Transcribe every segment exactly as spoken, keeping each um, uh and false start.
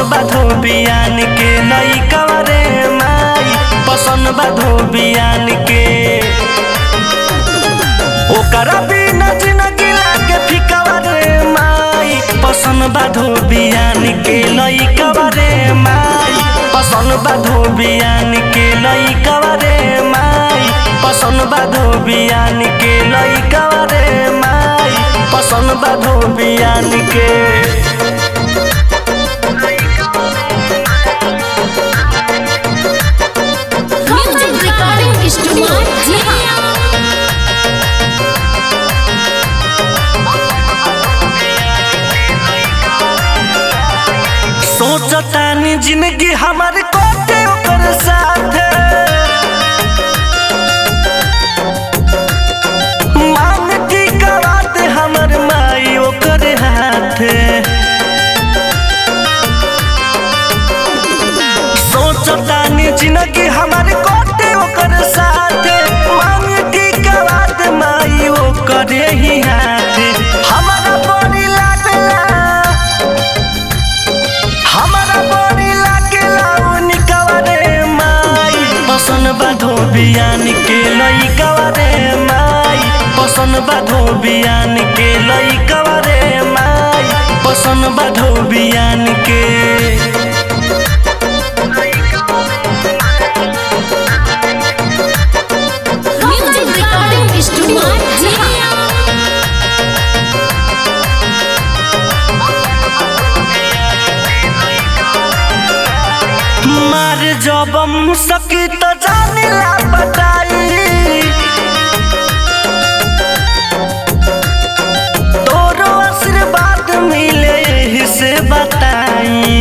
बा धोबियान के लइकवा रे माई पसंद बा धोबियान के। ओकरा बिना जिंदगी लागे फिकवा रे माई पसंद बा धोबियान के लइकवा रे माई पसंद बा धोबियान के लइकवा रे माई पसंद बा धोबियान के लइकवा रे माई पसंद बा धोबियान के। म्यूजिक रिकॉर्डिंग स्टूडियो जिया। सोचतानी जिंदगी हमारे कोटे ओकर साथ मांग की कराते हमर माई ओकर हाथ। सोचतानी जिंदगी हमारे कोटे ओकर साथ मांग की कराते माई ओकर ही हाथ। हमारा बड़ी लागला हमारा बड़ी लागेला उनकवा रे माई पसंद बा धोबियान के लइकवा रे माई पसंद बा धोबियान के लइकवा रे माई पसंद बा धोबियान के। म्यूजिक रिकॉर्डिंग स्टूडियो जिया। मार जब मुसकी तो जानिला बताई तोरो आशीर्वाद मिले यही से बताई।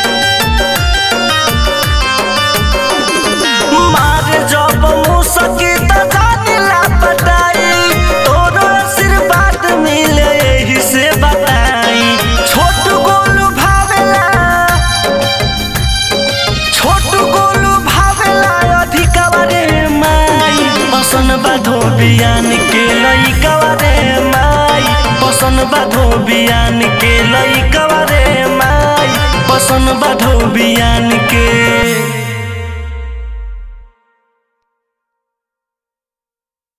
मार जब मुसकी तो जानिला बताई तोरो आशीर्वाद मिले यही से बताई। छोटू गोलू भावेला छोटू गोलू भावेला अधिकवा रे माई पसंद बा धोबियान के लइकवा रे माई पसंद बा धोबियान के लइकवा रे माई पसंद बा धोबियान के।